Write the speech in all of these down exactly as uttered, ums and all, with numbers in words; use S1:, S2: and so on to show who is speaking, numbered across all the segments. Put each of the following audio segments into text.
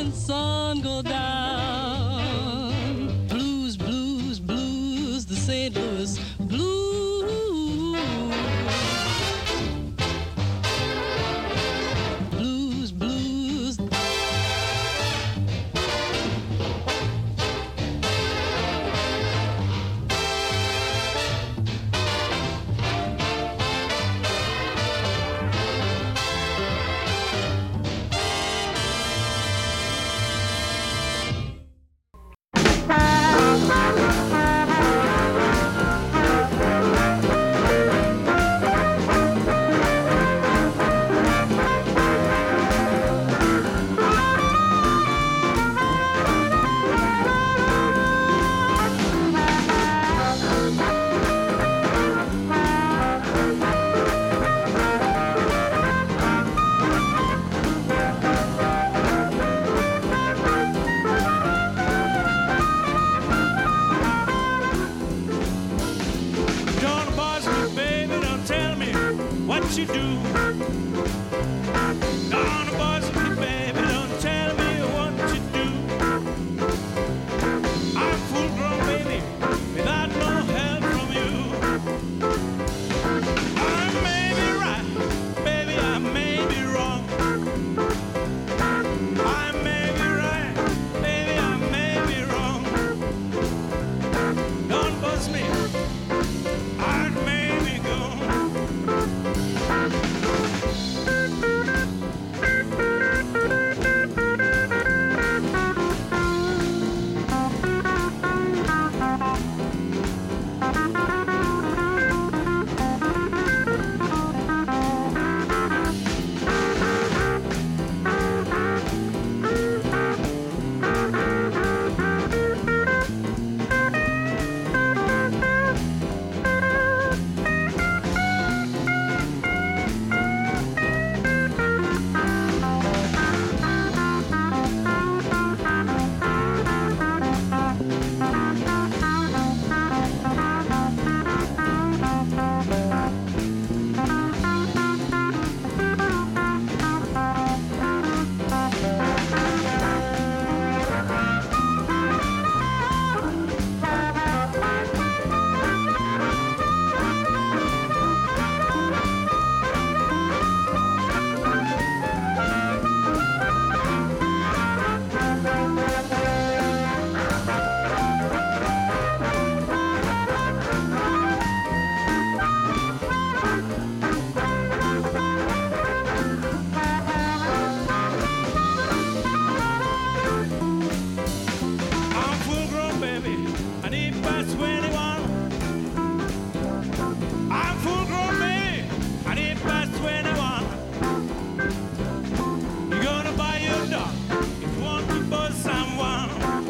S1: morning sun go down. Blues, blues, blues, the Saint Louis blues. Blues, blues.
S2: Don't buzz me, baby, don't tell me what you do. Don't buzz me, baby, don't tell me what you do. I'm full grown, baby, without no help from you. I may be right, baby, I may be wrong. I may be right, baby, I may be wrong. Don't buzz me. I may be gone. I'm full grown, baby. I need past twenty-one. I'm full grown, baby. I need past twenty-one. You're gonna buy your dog if you want to buzz someone.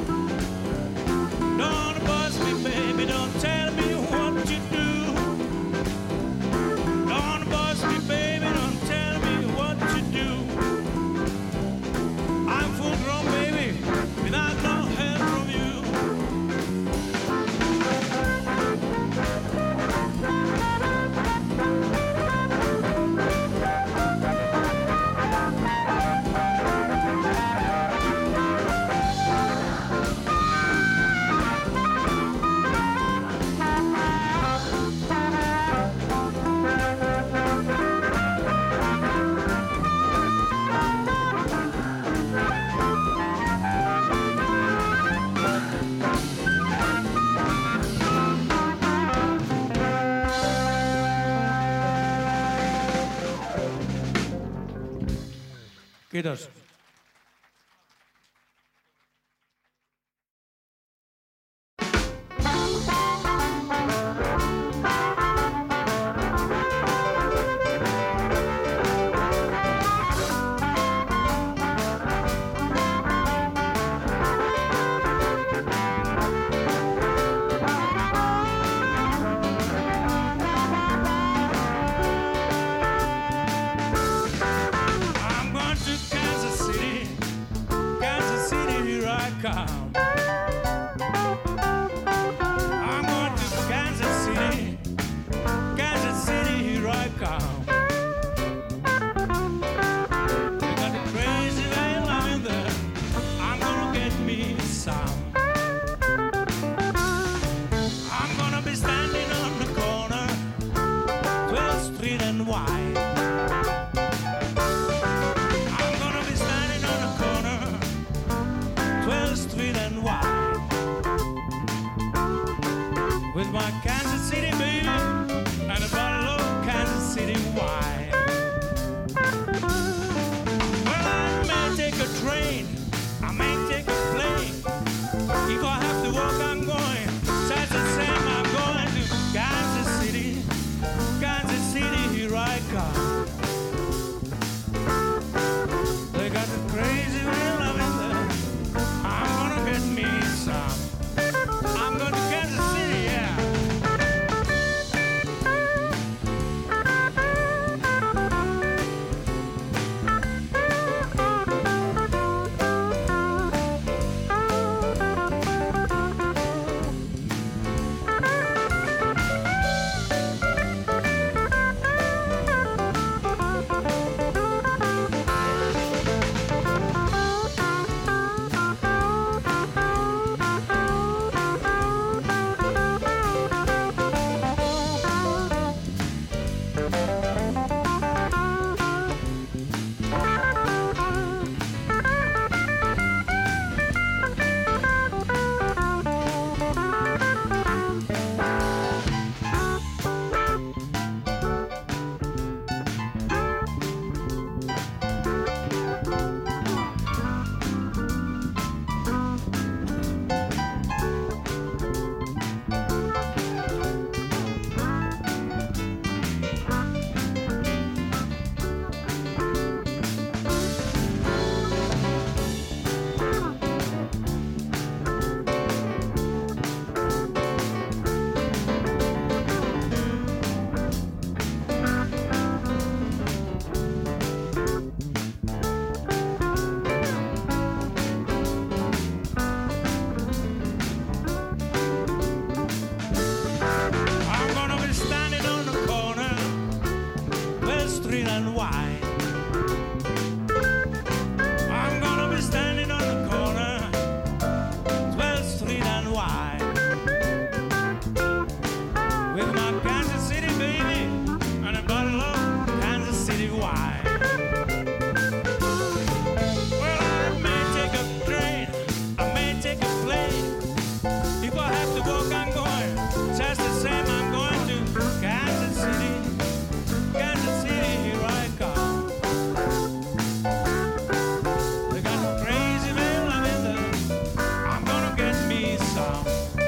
S2: Don't buzz me, baby. Don't tell me what you do. Don't buzz me, baby. Don't tell me what you do. I'm full grown, baby, without no help from you. Kiitos. I'm going to Kansas City, Kansas City, here I come. I'm going to Kansas City, Kansas City, here I come. They got the crazy man lying there. and wide. I'm gonna be standing on the corner, twelfth Street and wide, with my Kansas City baby and a bottle of Kansas City wine. Well, I may take a train, I may take a plane. If I have to walk, I'm going. Just the same, I'm going to Kansas City. Kansas City, here I come. They got a crazy man loving them. I'm gonna get me some.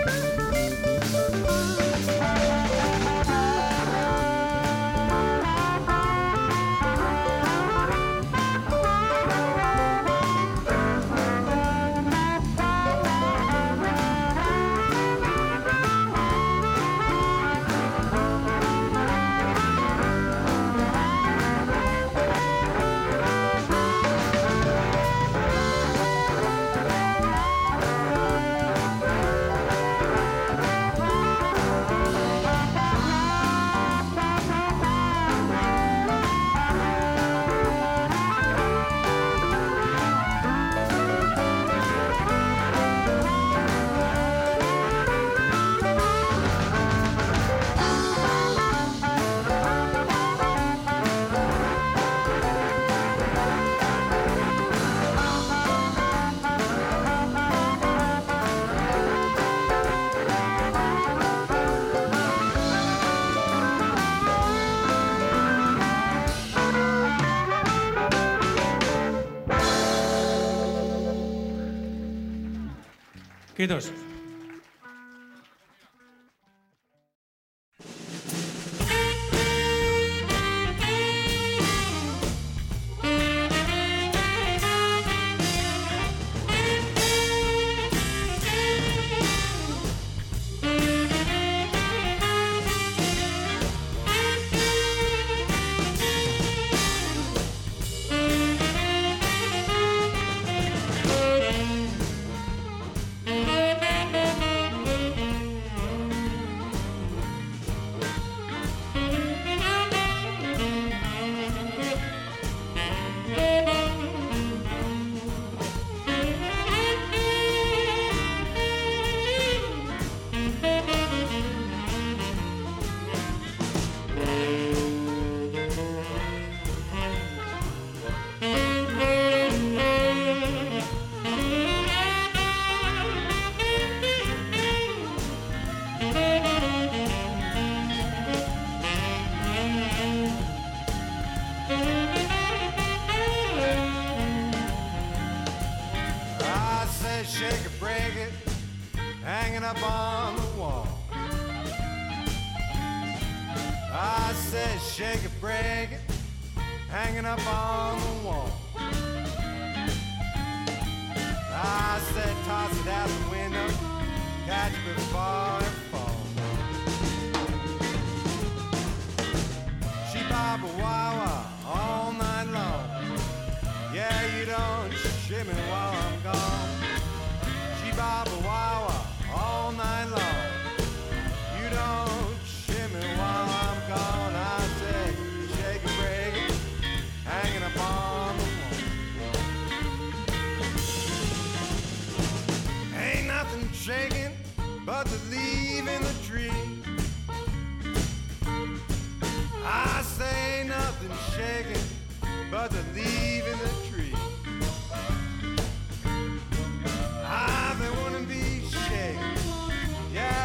S2: Kiitos.
S3: Shake it, break it, hanging up on the wall. I said shake it, break it, hanging up on the wall. I said toss it out the window, catch it before it falls. She bob a wah-wah all night long. Yeah, you don't shimmy while I'm gone. Bob a wah all night long. You don't shimmy while I'm gone. I say shake and break it, hanging up on the wall. Ain't nothing shaking but the leaf in the tree. I say ain't nothing shaking but the leaf in the tree. I, they wouldn't be shaken. Yeah.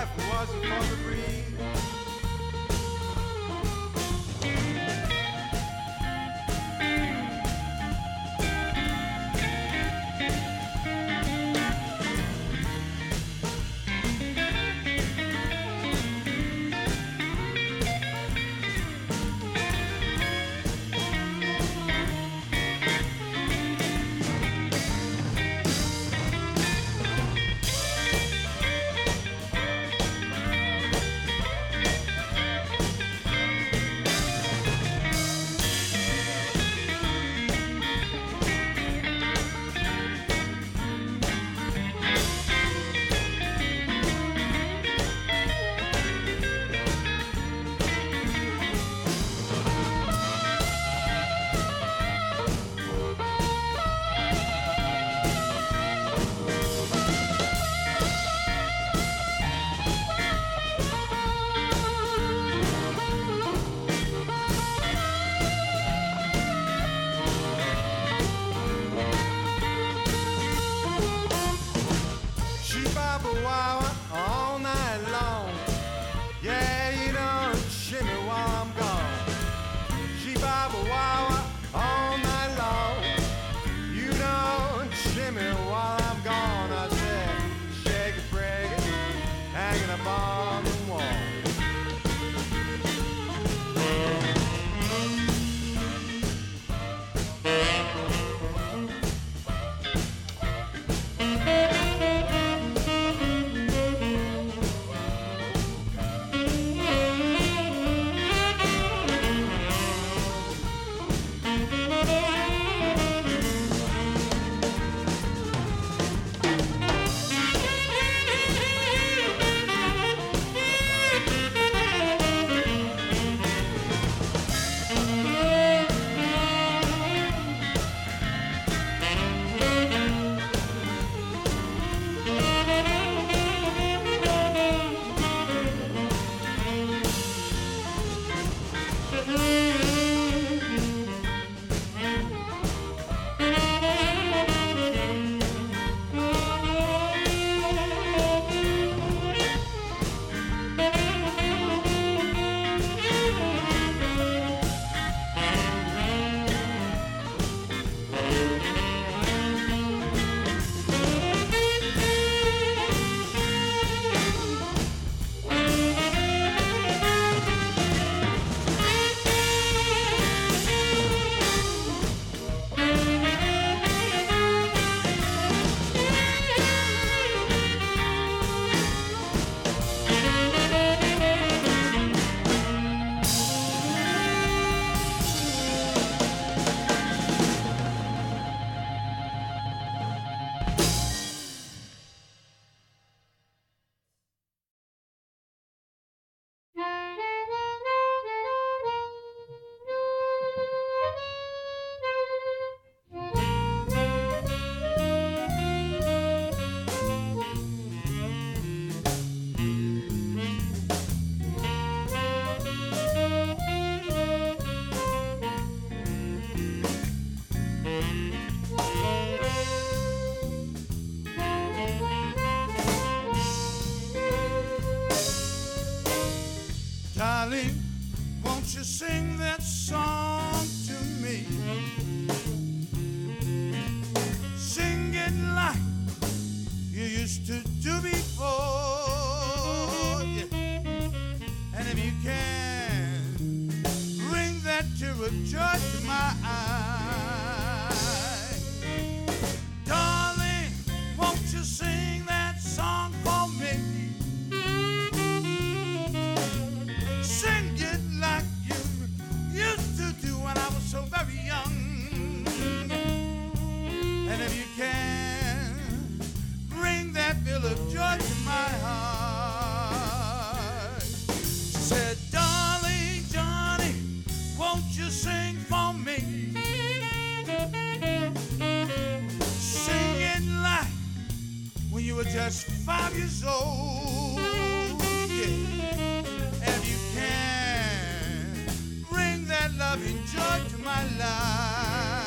S3: just five years old. Yeah. And you can bring that loving joy to my life.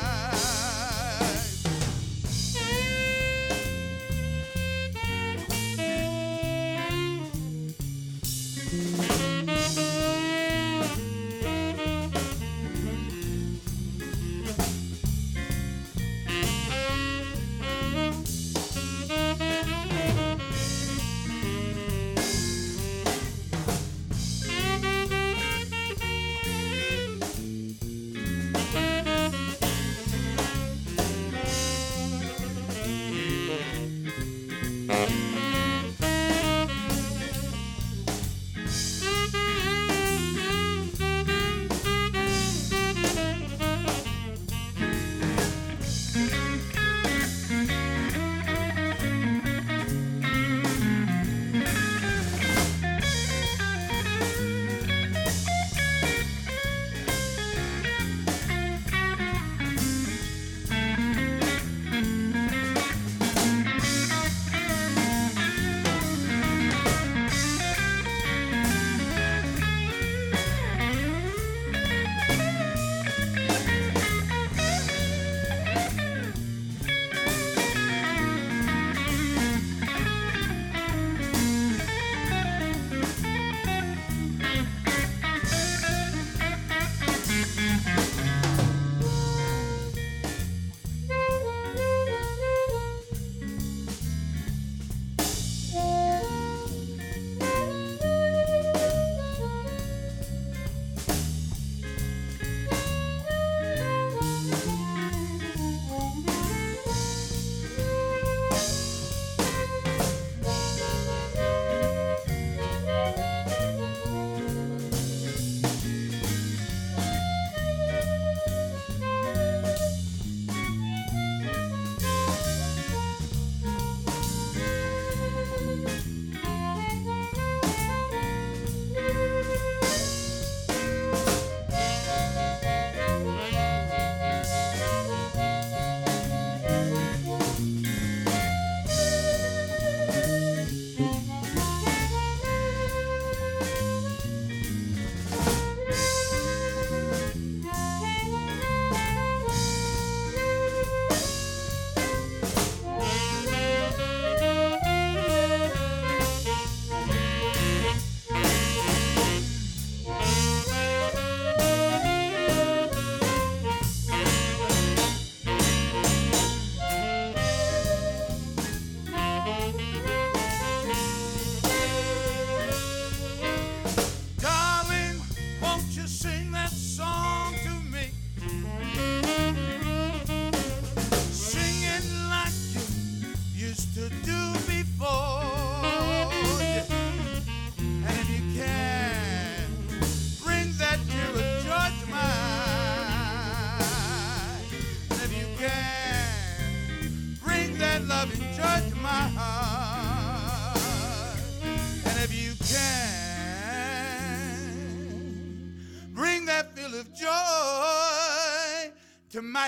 S3: My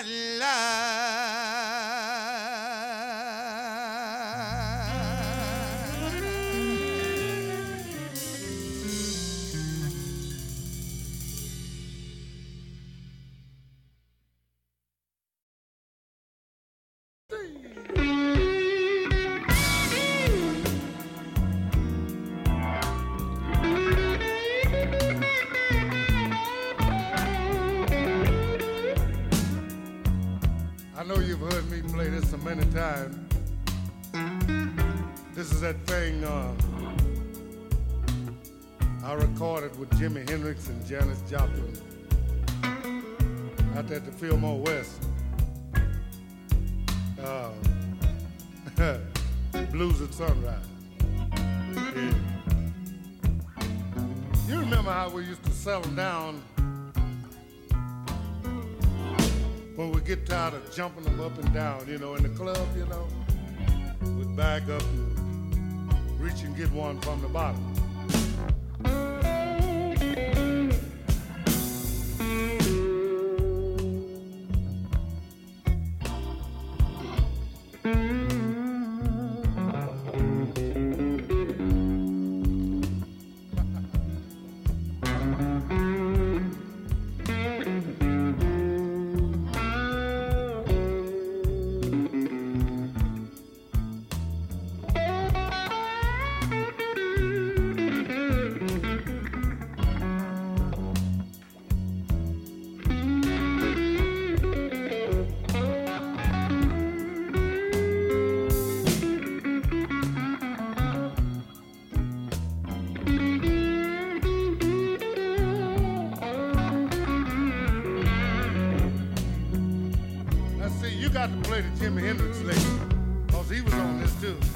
S3: life. I know you've heard me play this so many times. This is that thing uh, I recorded with Jimi Hendrix and Janis Joplin out at the Fillmore West. Uh, Blues at Sunrise. Yeah. You remember how we used to settle down when we get tired of jumping them up and down, you know, in the club, you know, we'd back up and reach and get one from the bottom. see, you got to play the Jimi Hendrix lick, because he was on this too.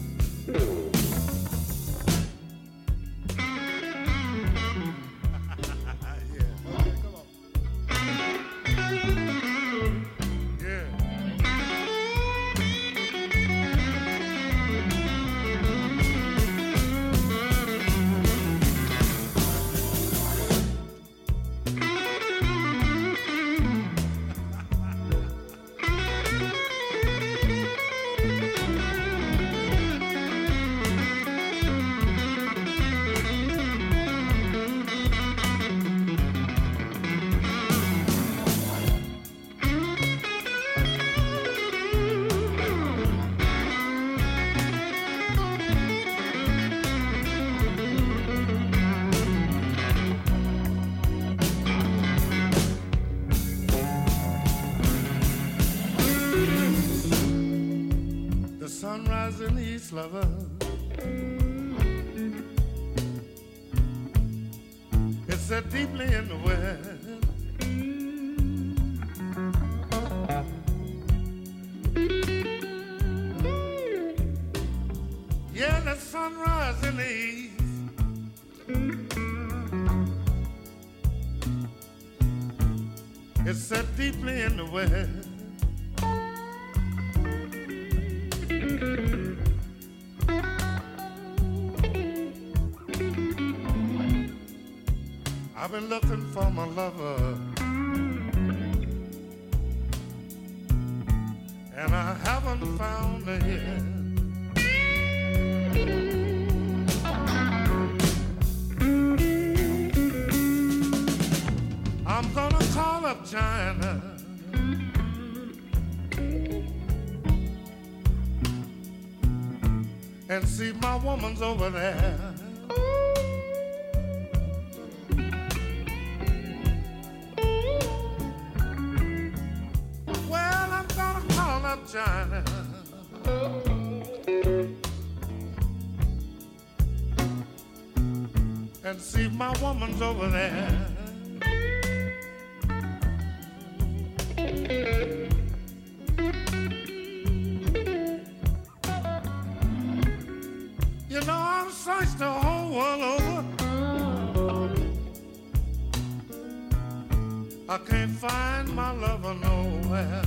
S3: Sunrise in the East, lover. It's set deeply in the West. Yeah, the sunrise in the East. It's set deeply in the West. I've been looking for my lover, and I haven't found her yet. I'm gonna call up China and see my woman's over there. China and see if my woman's over there. You know, I've searched the whole world over. I can't find my lover nowhere.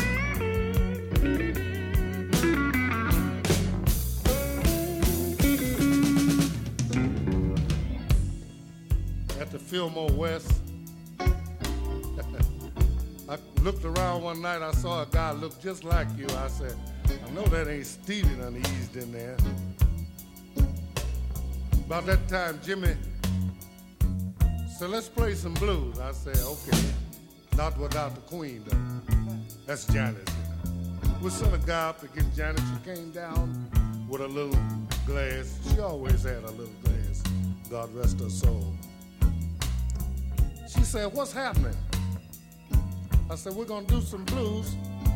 S3: At the Fillmore West, I looked around one night, I saw a guy look just like you. I said, I know that ain't Stevie done eased in there. About that time, Jimmy said, let's play some blues. I said, okay, not without the Queen though. That's Janis. We sent a guy up to get Janis. She came down with a little glass. She always had a little glass. God rest her soul. She said, what's happening? I said, we're gonna do some blues.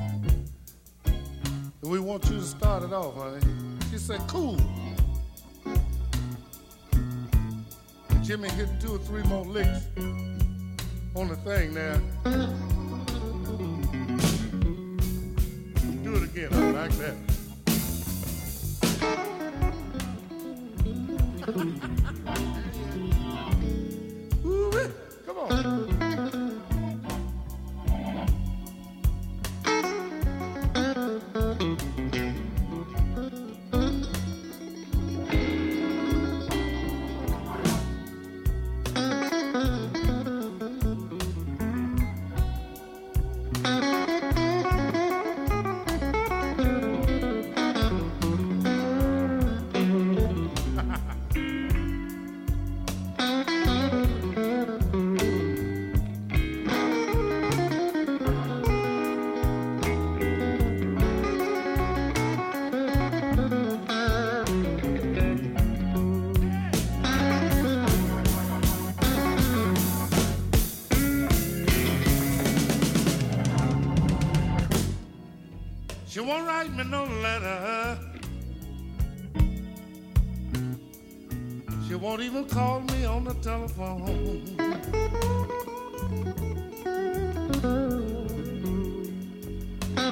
S3: And we want you to start it off, honey. She said, cool. And Jimmy hit two or three more licks on the thing there. Do it again, I like that. Ooh, come on. She won't write me no letter. She won't even call me on the telephone.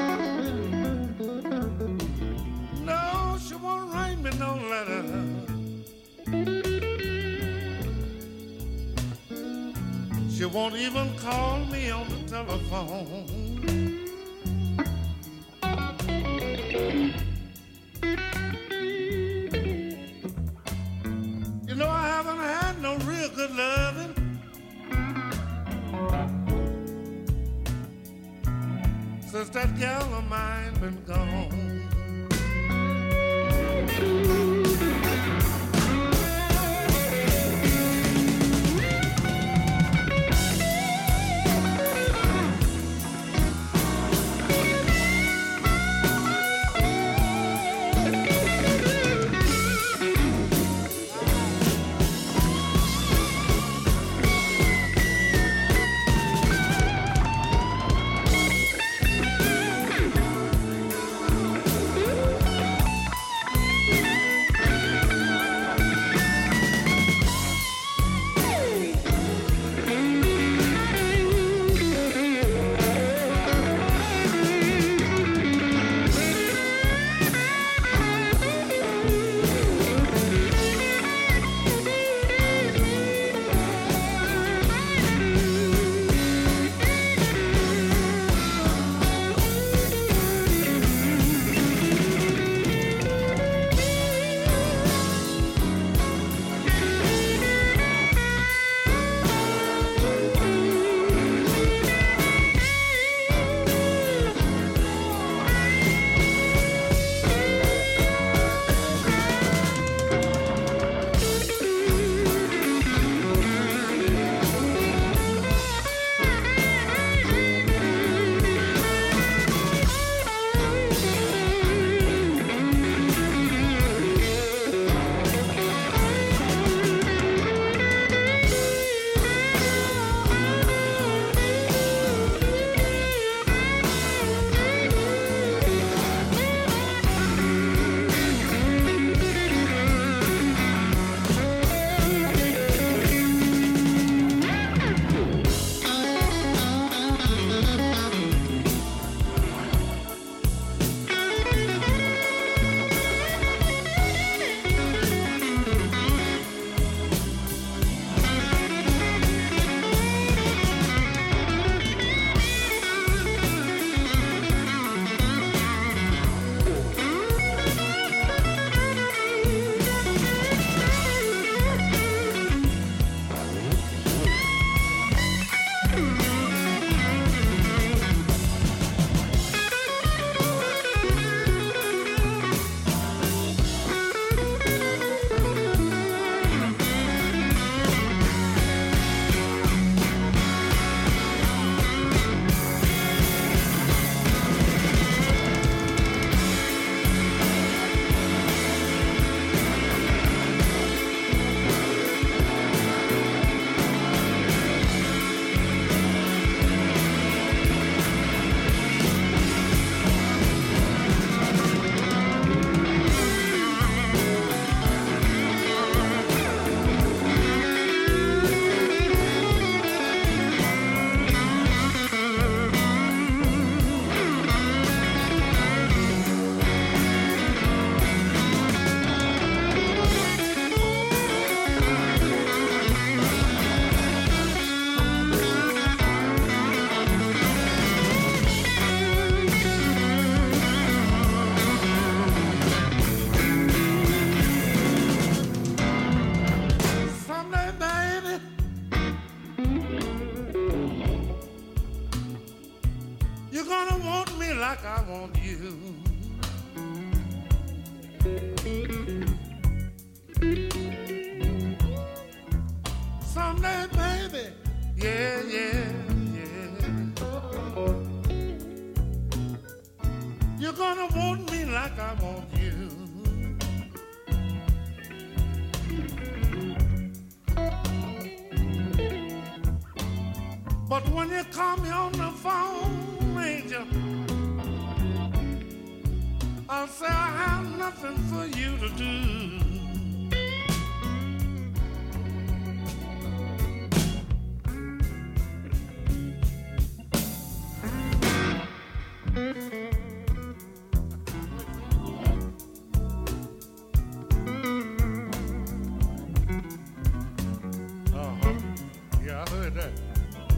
S4: won't even call me on the telephone. You know, I haven't had no real good loving since that gal of mine been gone. Like I want you. Someday, baby, yeah, yeah, yeah. You're gonna want me like I want you. But when you call me on the phone, Angel, I'll say I have nothing for you to do. Uh-huh. Yeah, I heard that.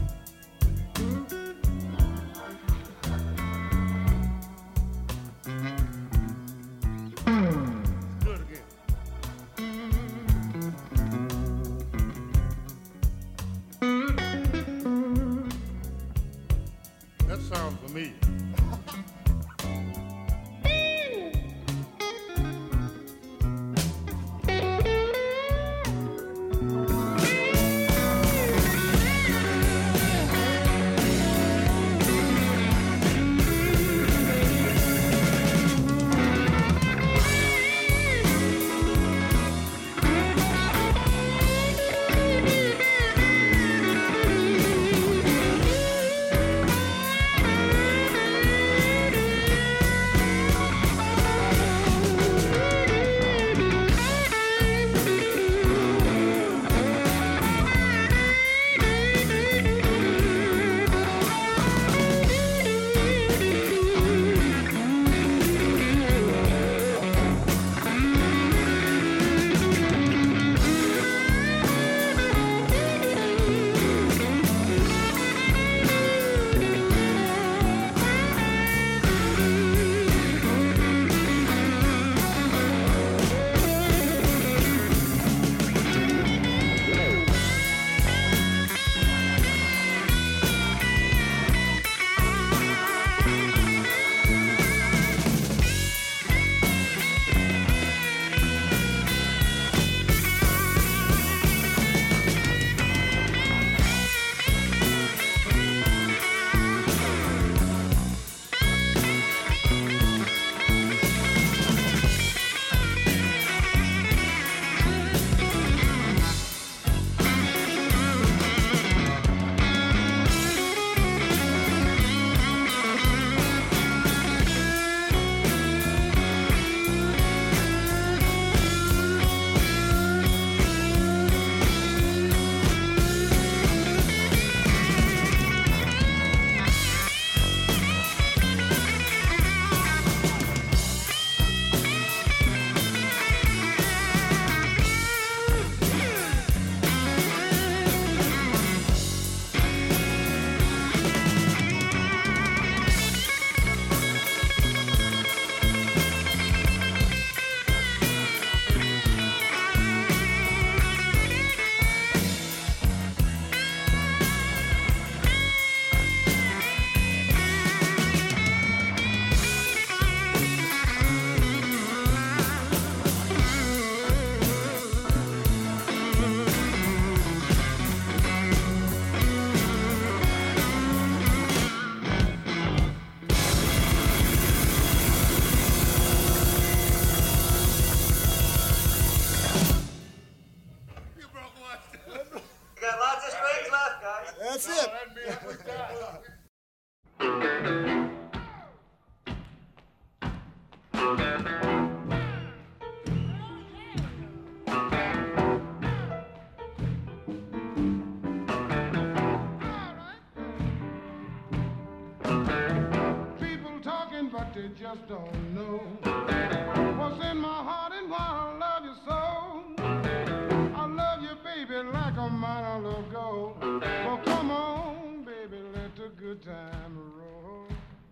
S3: But they just don't know what's in my heart and why I love you so. I love you, baby, like a mile ago. Well, come on, baby, let the good time roll.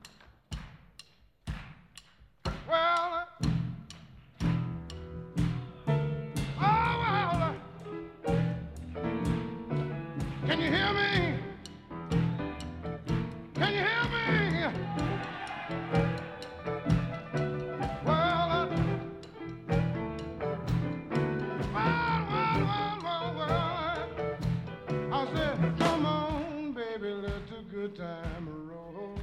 S3: Well, oh, well, can you hear me? Can you hear me? Good time roll.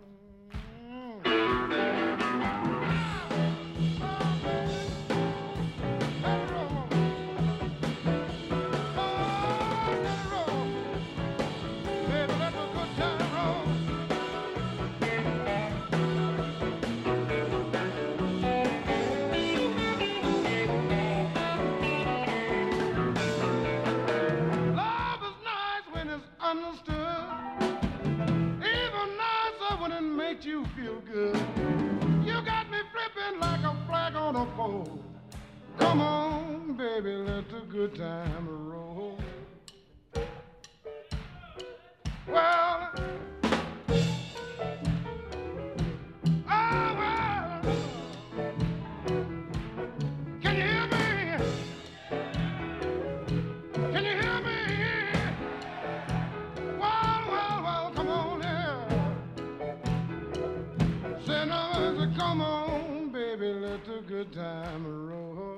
S3: Love is nice when it's understood. You feel good. You got me flipping like a flag on a pole. Come on, baby, let the good time roll. Well, oh, well, can you hear me? Can you hear me? Well, well, well, come on here. Come on, baby, let the good time roll.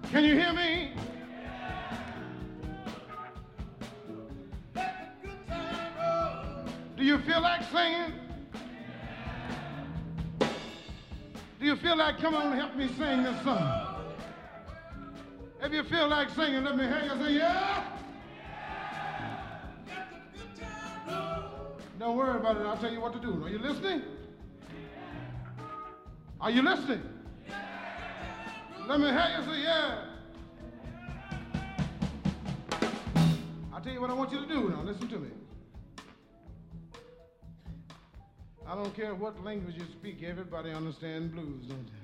S5: Can you hear me? Do you feel like singing? Do you feel like, come on, help me sing this song? If you feel like singing, let me hear you say, yeah. Don't worry about it. I'll tell you what to do. Are you listening? Are you listening? Let me hear you say, yeah. I'll tell you what I want you to do now. Listen to me. I don't care what language you speak. Everybody understands blues, don't they?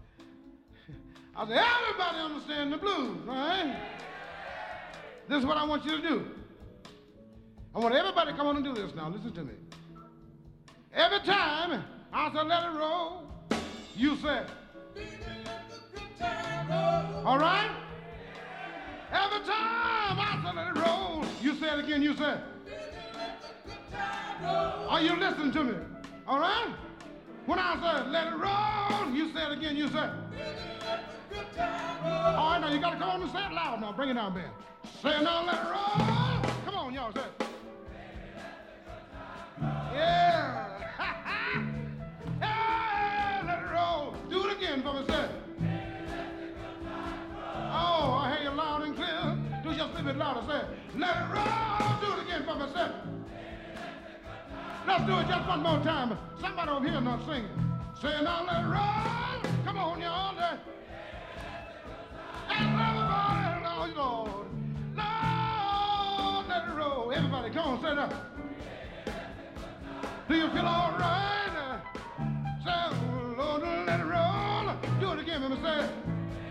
S5: I say, everybody understands the blues, right? This is what I want you to do. I want everybody to come on and do this now. Listen to me. Every time I say let it roll, you say, all right? Every time I say let it roll, you say it again, you say, are you listening to me? All right? When I say let it roll, you say it again, you say, all right, now you got to come on and say it loud now. Bring it down, Ben. Say it now, let it roll. Come on, y'all, say it. Yeah. Yeah, let it roll. Do it again for me, say it. Oh, I hear you loud and clear. Do just a little bit louder, say it. Let it roll. Do it again for me, say it. Let's do it just one more time. Somebody over here not singing. Say it now, let it roll. Come on, y'all. Let everybody, Lord, Lord. Lord, let it roll. Everybody, come on, say that. Do you feel all right? Say, Lord, let it roll. Do it again, let me say it.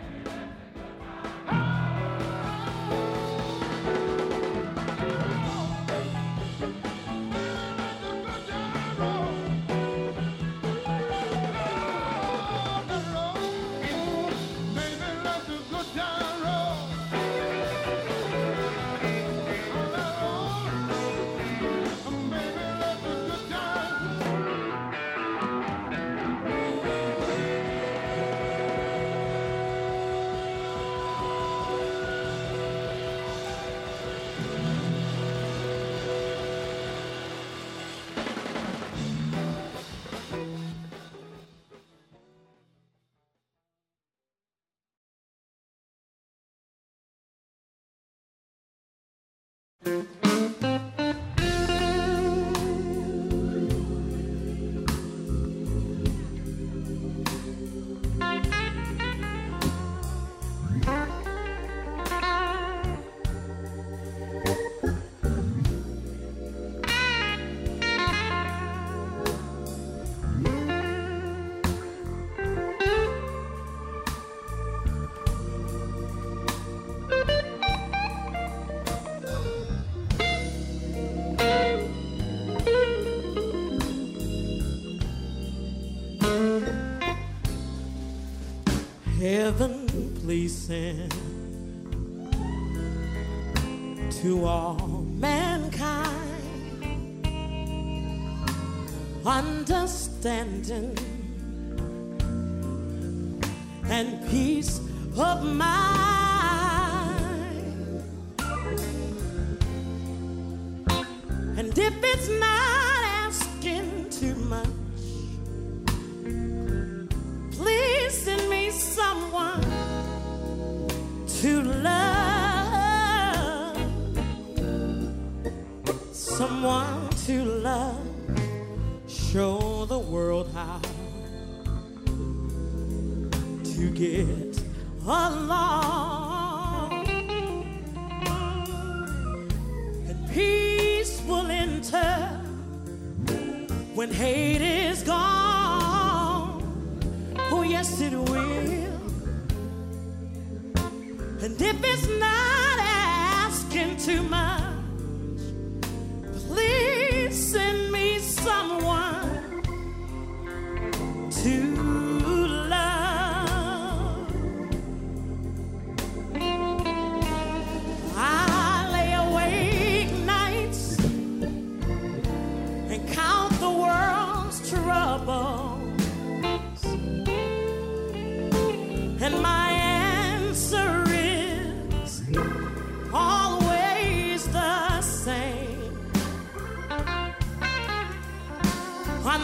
S1: Heaven, please send to all mankind understanding and peace of mind. And if it's not asking too much, please send me someone to love, someone to love, show the world how to get along, and peace will enter when hate is gone. Oh yes, it will. And if it's not asking too much, please send me someone to love. I lay awake nights and count the world's troubles, and my answer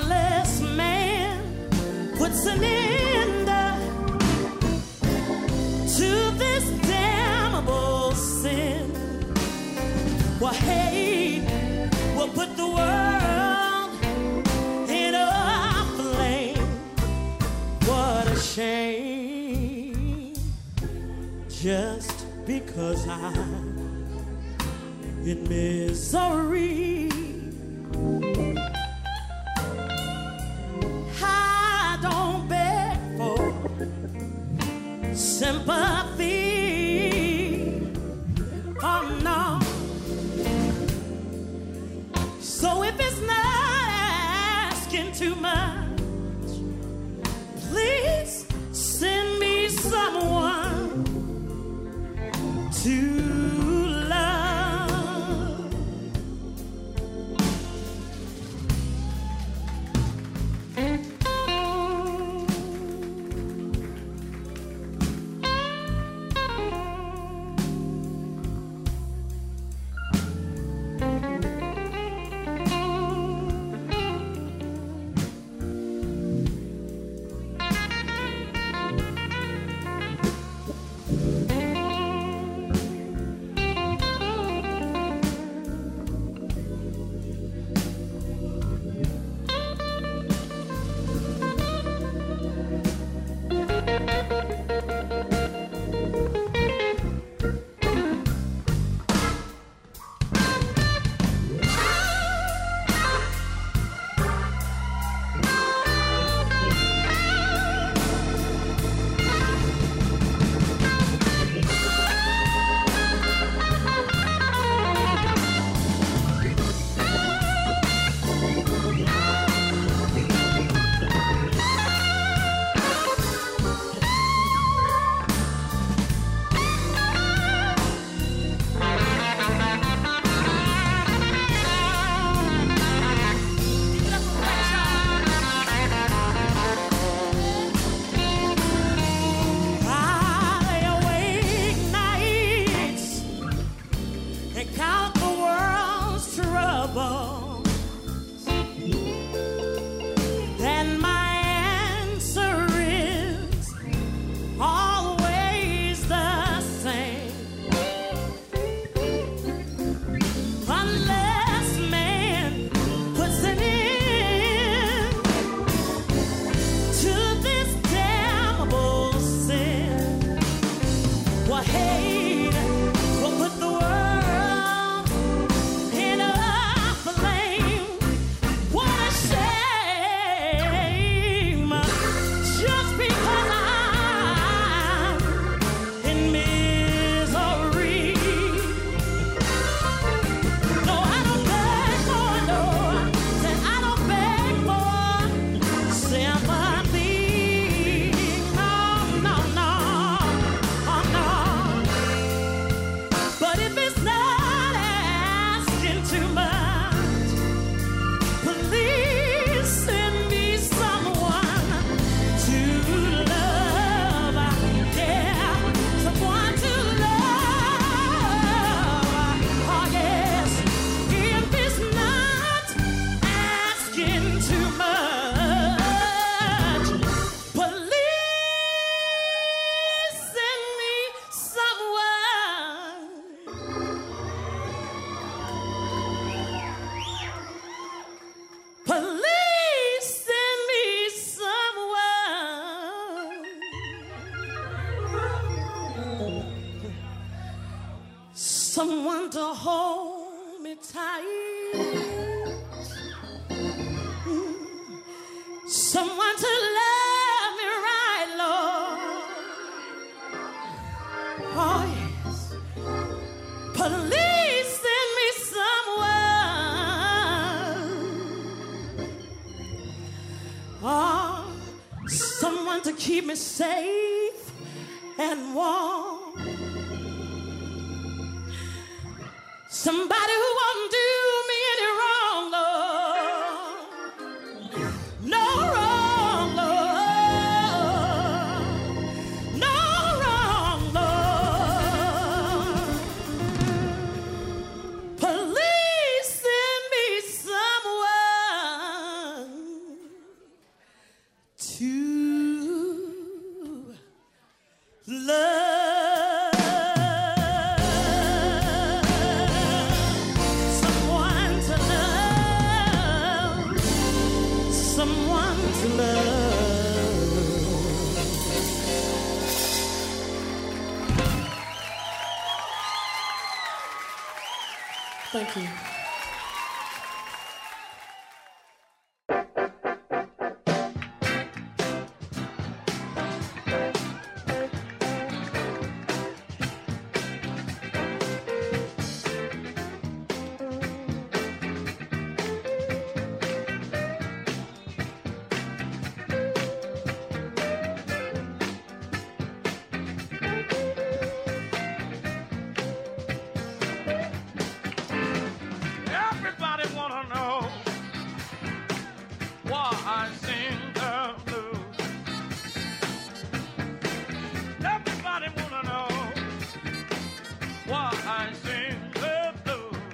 S1: unless man puts an end to this damnable sin. Well, hate will put the world in a flame. What a shame, just because I'm in misery. I don't beg for sympathy, oh no. So if it's not asking too much, please send me someone to someone to hold me tight, someone to love me right, Lord. Oh yes, please send me someone, oh, someone to keep me safe and warm. Somebody who won't do me any wrong, Lord. No wrong, Lord. No wrong, Lord. Please send me someone love, someone to love, someone to love. Thank you.
S2: Everybody wanna know why I sing the blues. Everybody wanna know why I sing the blues.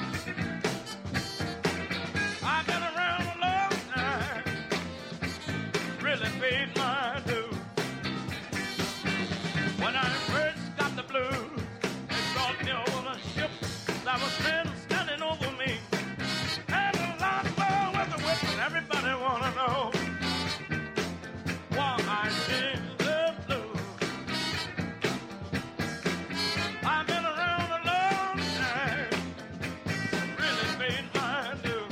S2: I've been around a long time, really paid my dues. When I first got the blues, they brought me on a ship that was friends standing over me. And a lot more was a whip, and everybody wanna know why I sing the blues. I've been around a long time, really paid my dues.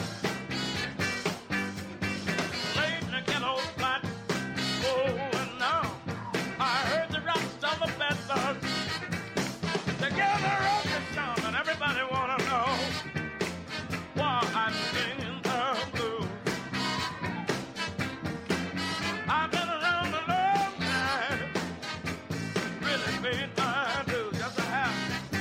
S2: Played in the ghetto flat, oh, and now I heard the raps of a bed buzz. Together on the sound, and everybody wanna know why I'm singing the blues. I've been around a long time, really paid my dues. Yes, I have.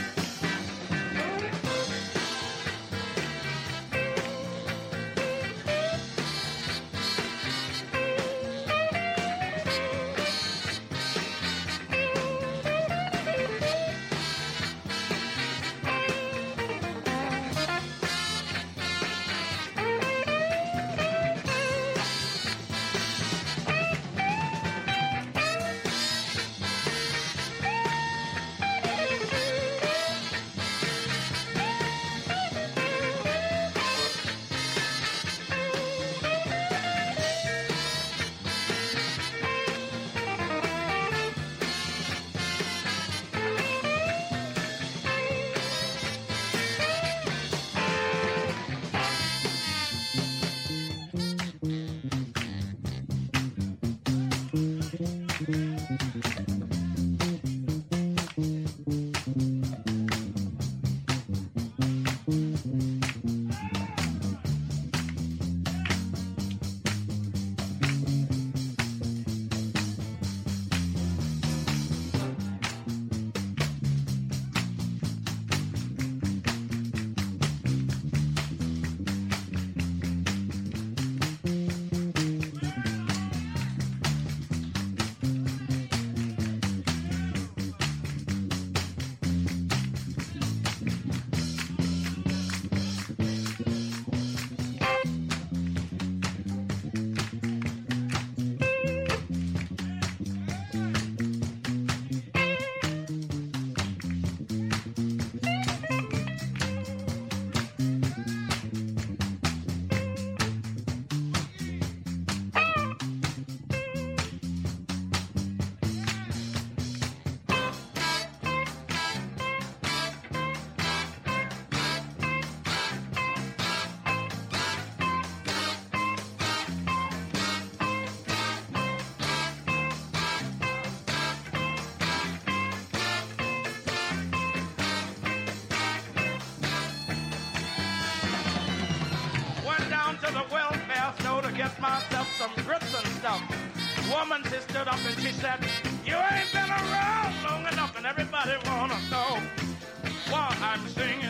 S2: To the welfare store to get myself some grits and stuff. Woman, she stood up and she said, you ain't been around long enough, and everybody wanna know why I'm singing